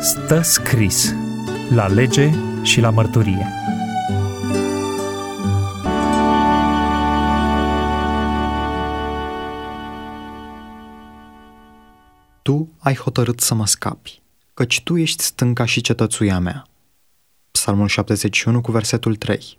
Stă scris la lege și la mărturie. Tu ai hotărât să mă scapi, căci Tu ești stânca și cetățuia mea. Psalmul 71 cu versetul 3.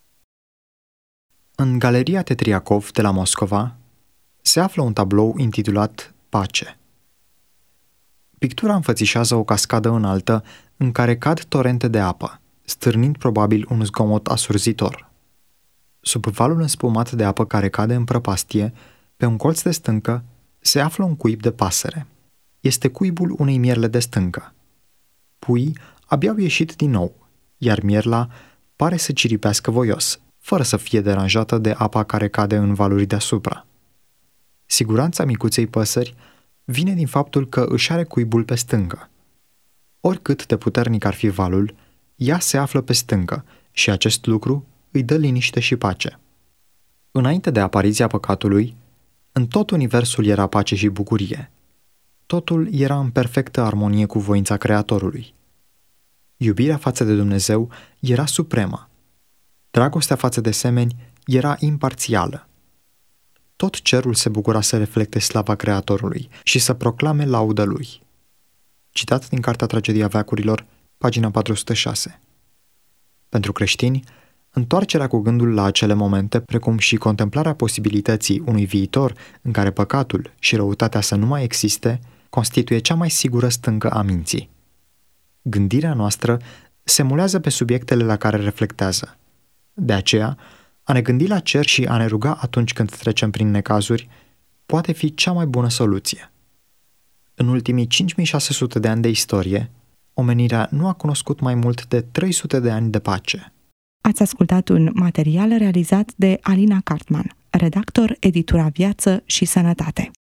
În Galeria Tetriakov de la Moscova se află un tablou intitulat Pace. Pictura înfățișează o cascadă înaltă în care cad torente de apă, stârnind probabil un zgomot asurzitor. Sub valul înspumat de apă care cade în prăpastie, pe un colț de stâncă, se află un cuib de pasăre. Este cuibul unei mierle de stâncă. Puii abia au ieșit din nou, iar mierla pare să ciripească voios, fără să fie deranjată de apa care cade în valuri deasupra. Siguranța micuței păsări vine din faptul că își are cuibul pe stâncă. Oricât de puternic ar fi valul, ea se află pe stâncă și acest lucru îi dă liniște și pace. Înainte de apariția păcatului, în tot universul era pace și bucurie. Totul era în perfectă armonie cu voința Creatorului. Iubirea față de Dumnezeu era supremă. Dragostea față de semeni era imparțială. Tot cerul se bucura să reflecte slava Creatorului și să proclame laudă Lui. Citat din Cartea Tragedia veacurilor, pagina 406. Pentru creștini, întoarcerea cu gândul la acele momente, precum și contemplarea posibilității unui viitor în care păcatul și răutatea să nu mai existe, constituie cea mai sigură stâncă a minții. Gândirea noastră se mulează pe subiectele la care reflectează. De aceea, a ne gândi la cer și a ne ruga atunci când trecem prin necazuri poate fi cea mai bună soluție. În ultimii 5600 de ani de istorie, omenirea nu a cunoscut mai mult de 300 de ani de pace. Ați ascultat un material realizat de Alina Cartman, redactor Editura Viață și Sănătate.